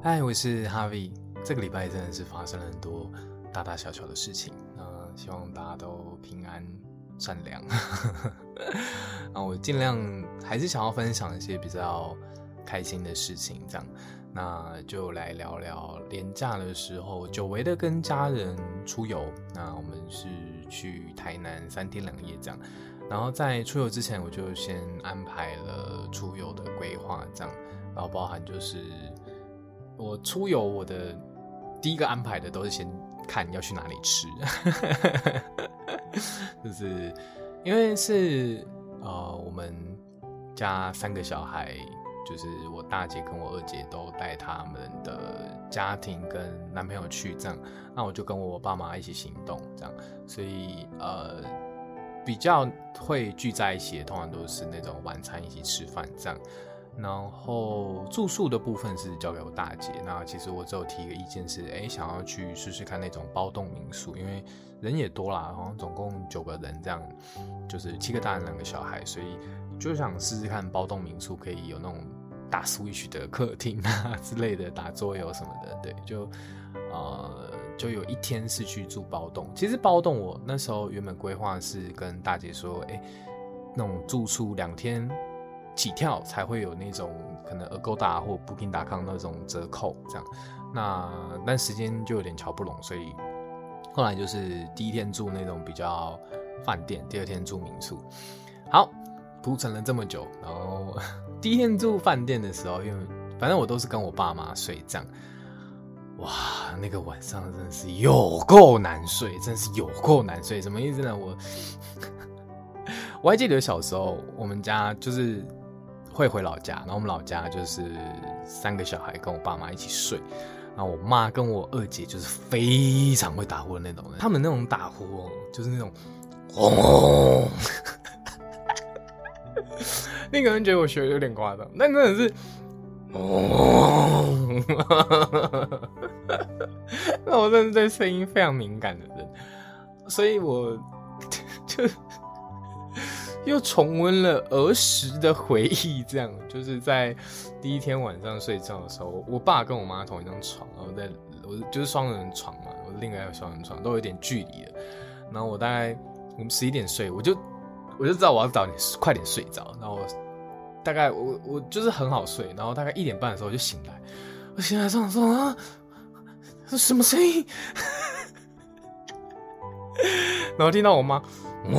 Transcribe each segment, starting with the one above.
嗨，我是 Harvey。这个礼拜真的是发生了很多大大小小的事情，希望大家都平安善良。我尽量还是想要分享一些比较开心的事情，这样，那就来聊聊连假的时候，久违的跟家人出游。那我们是去台南3天2夜这样，然后在出游之前，我就先安排了出游的规划，这样，然后包含就是我出游，我的第一个安排的都是先看要去哪里吃，就是因为是我们家3个小孩，就是我大姐跟我二姐都带他们的家庭跟男朋友去这样，那我就跟我爸妈一起行动这样，所以比较会聚在一起的，通常都是那种晚餐一起吃饭这样。然后住宿的部分是交给我大姐，那其实我只有提一个意见是，想要去试试看那种包栋民宿，因为人也多啦，好像总共9个人这样，就是7个大人2个小孩，所以就想试试看包栋民宿可以有那种大 Switch 的客厅啊之类的，打桌游什么的，对，就有一天是去住包栋。其实包栋我那时候原本规划是跟大姐说，那种住宿2天起跳才会有那种可能 Agoda 或 Booking.com 那种折扣这样，但时间就有点瞧不拢，所以后来就是第一天住那种比较饭店，第2天住民宿。好，铺陈了这么久，然后第一天住饭店的时候，因为反正我都是跟我爸妈睡这样，哇，那个晚上真的是有够难睡，真的是有够难睡。什么意思呢？我还记得小时候我们家就是会回老家，然后我们老家就是3个小孩跟我爸妈一起睡，然后我妈跟我二姐就是非常会打呼的那种人，他们那种打呼就是那种轰，你可能觉得我学的有点夸张，但真的是那我真的是对声音非常敏感的人，所以我就又重温了儿时的回忆，这样就是在第一天晚上睡觉的时候，我爸跟我妈同一张床，然后我就是双人床嘛，我另外一个双人床都有点距离了，然后我们11点睡，我就知道我要快点睡着，然后我大概我就是很好睡，然后大概1点半的时候我就醒来，我醒来上说啊，这什么声音？然后听到我妈。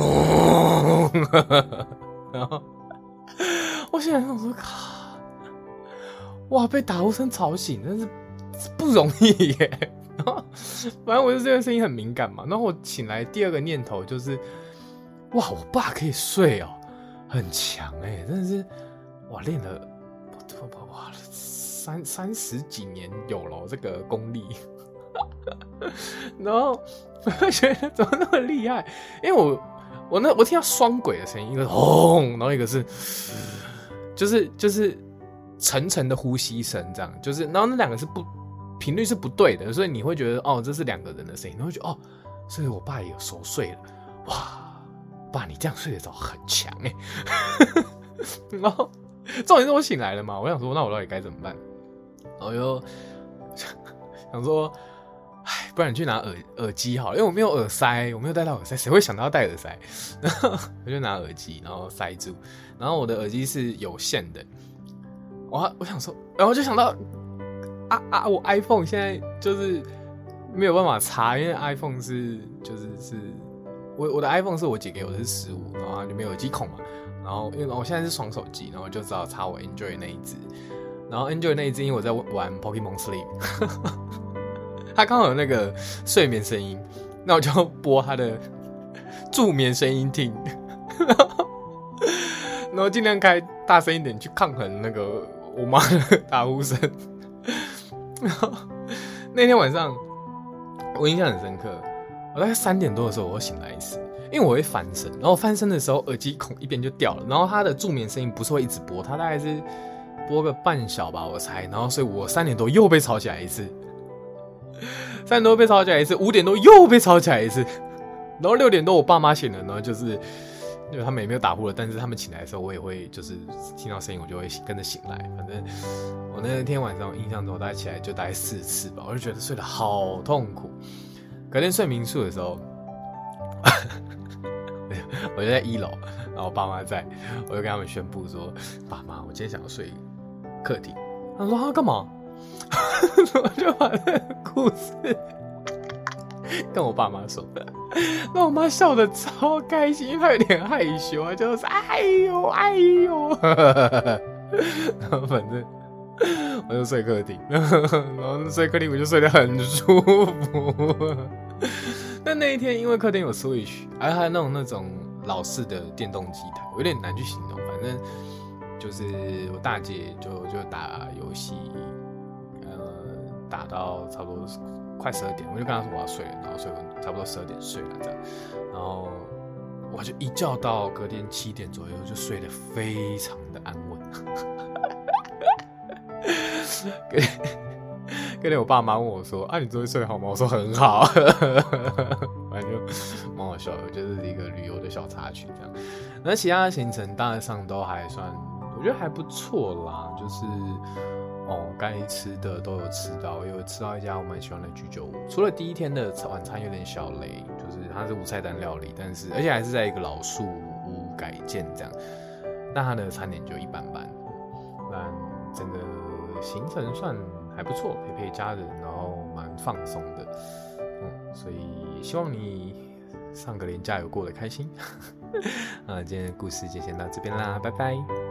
然后我现在想说，哇，被打呼声吵醒，真是不容易耶。然后反正我就这个声音很敏感嘛。然后我醒来第2个念头就是，哇，我爸可以睡哦，很强哎，真的是哇，练了哇30几年有了这个功力。然后我觉得怎么那么厉害？因为我听到双轨的声音，一个是轰，然后一个是就是沉沉的呼吸声，这样就是，然后那2个是频率是不对的，所以你会觉得这是2个人的声音，你会觉得所以我爸也有熟睡了，哇，爸你这样睡得着很强哎。然后重点是我醒来了嘛，我想说那我到底该怎么办？我就想说，不然你去拿耳机好了，因为我没有耳塞，我没有带到耳塞，谁会想到要戴耳塞？然后我就拿耳机，然后塞住，然后我的耳机是有线的，我想说，然后就想到我 iPhone 现在就是没有办法插，因为 iPhone 是我的 iPhone 是我姐给我的是15，然后就没有耳机孔嘛，然后因为我现在是双手机，然后就只好插我 Enjoy 那一只，然后 Enjoy 那一只因为我在玩 Pokemon Sleep。他刚好有那个睡眠声音，那我就播他的助眠声音听，然后尽量开大声一点去抗衡那个我妈的打呼声。然后那天晚上我印象很深刻，我大概3点多的时候我会醒来一次，因为我会翻身，然后翻身的时候耳机孔一边就掉了，然后他的助眠声音不是会一直播，他大概是播个半小吧我猜，然后所以我3点多又被吵起来一次。3点多被吵起来一次，5点多又被吵起来一次，然后6点多我爸妈醒了，然后就是因为他们也没有打呼了，但是他们醒来的时候，我也会就是听到声音，我就会跟着醒来。反正我那天晚上印象中，我大概起来就大概4次吧，我就觉得睡得好痛苦。隔天睡民宿的时候，我就在1楼，然后我爸妈在，我就跟他们宣布说：“爸妈，我今天想要睡客厅。”他们说：“啊，干嘛？”我就把这个故事跟我爸妈说，那我妈笑得超开心，因为她有点害羞啊，就是哎呦哎呦，然后反正我就睡客厅，然后睡客厅我就睡得很舒服。但那一天因为客厅有 Switch， 还有那种老式的电动机台，有点难去形容。反正就是我大姐就打游戏，打到差不多快12点，我就跟她说我要睡了，然后睡差不多12点睡了这样，然后我就一觉到隔天7点左右就睡得非常的安稳。隔天我爸妈问我说：“啊，你昨天睡好吗？”我说很好，反正就蛮好笑的，就是一个旅游的小插曲这样。那其他的行程大致上都还算，我觉得还不错啦，就是该吃的都有吃到，有吃到一家我蛮喜欢的居酒屋。除了第一天的晚餐有点小雷，就是它是无菜单料理，但是而且还是在一个老树屋改建这样，但它的餐点就一般般。但整个行程算还不错，陪家人，然后蛮放松的，所以希望你上个连假有过得开心。今天的故事就先到这边啦，拜拜。